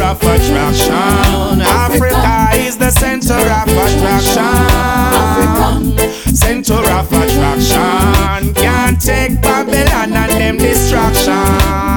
of attraction. Africa is the center of attraction. Center of attraction. Can't take Babylon and them distraction.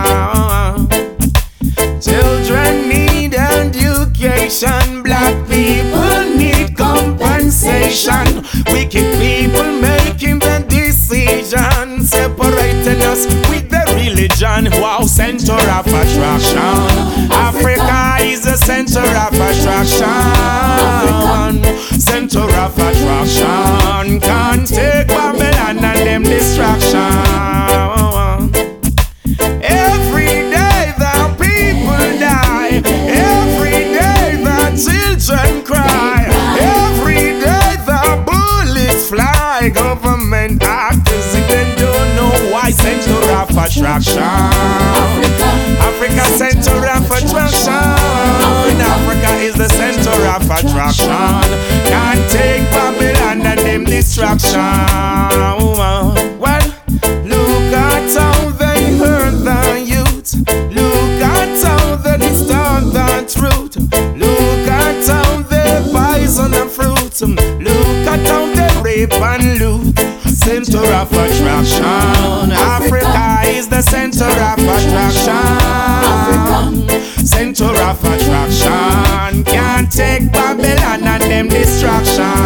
Children need education. Black people need compensation. Wicked people making the decision, separating us with the religion. Wow, center of attraction. Africa is the center of attraction. Center of attraction. Can't take Babylon and them distraction. Every day the people die. Every day the children cry. Every day the bullets fly. Government actors even don't know why. Center of attraction. Africa center of attraction. Africa is the center of attraction. Can't take Babylon and them distraction. Well, look at how they hurt the youth. Look at how they distort the truth. Look at how they poison the fruit. Look at how they rape and loot. Center of attraction. Africa is the center of attraction. Center of attraction. Can't take Babylon and them distraction.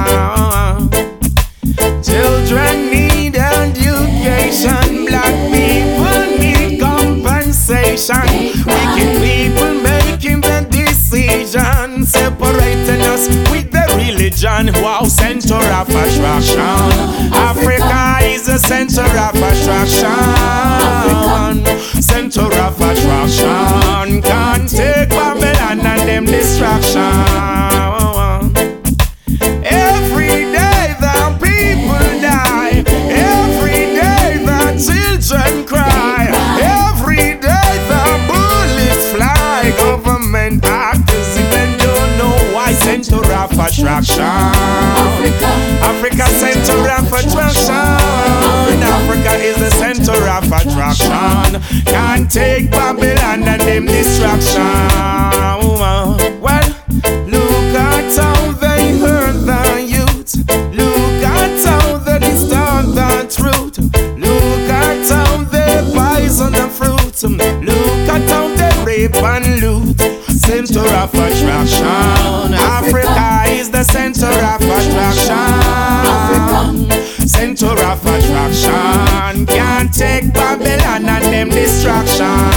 Children need education. Black people need compensation. Wicked people making the decision, separating us with the religion. Wow, center of attraction. Africa is the center of attraction. Center of attraction. Can't take Babylon and them distraction. Every day the people die. Every day the children cry. Every day the bullets fly. Government actors even don't know why. Center of attraction. Africa center of attraction. Africa is the center of attraction. Can't take Babylon and them distraction. Well, look at how they hurt the youth. Look at how they distort the truth. Look at how they poison the fruit. Look at how they rape and loot. Center of attraction. Africa is the center of attraction. Center of attraction. Can't take Babylon and them distraction.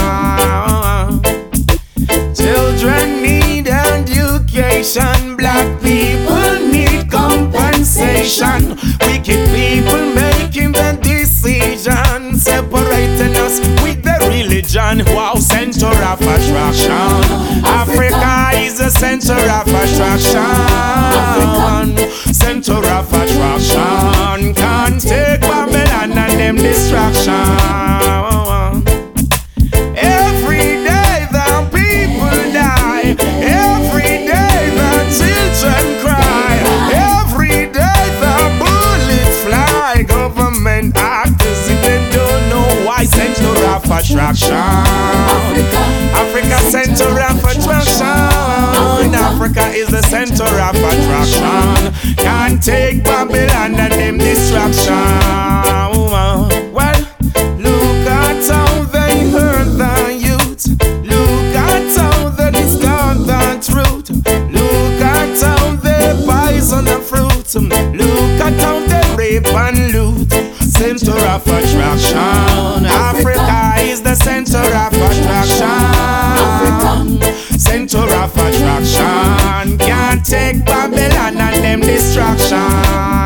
Children need education. Black people need compensation. Wicked people making the decision, separating us with the religion. Wow, center of attraction. Africa is the center of attraction. Center of attraction. Can't take Babylon and them distraction. Every day the people die. Every day the children cry. Every day the bullets fly. Government actors even don't know why. Center of attraction. Africa center of attraction. Africa is the center of attraction. Can't take Babylon and them distraction. Well, look at how they hurt the youth. Look at how they distort the truth. Look at how they poison the fruit. Look at how they rape and loot. Center of attraction. Africa is the center of attraction. Center of attraction. Can't take Babylon and them distraction.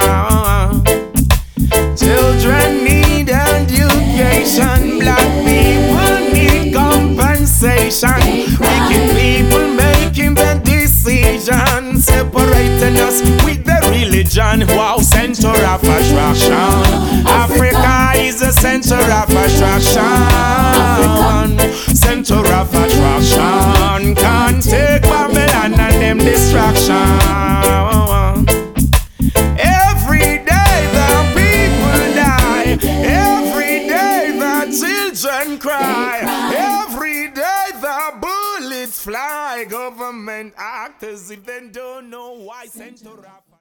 Children need education. Black people need compensation. Wicked people making the decision, separating us with the religion. Wow, center of attraction. Africa is the center of attraction. Center of attraction. Can't take Babylon and them distraction. Every day the people die. Every day the children cry. Every day the bullets fly. Government actors, if they don't know why, send to rap.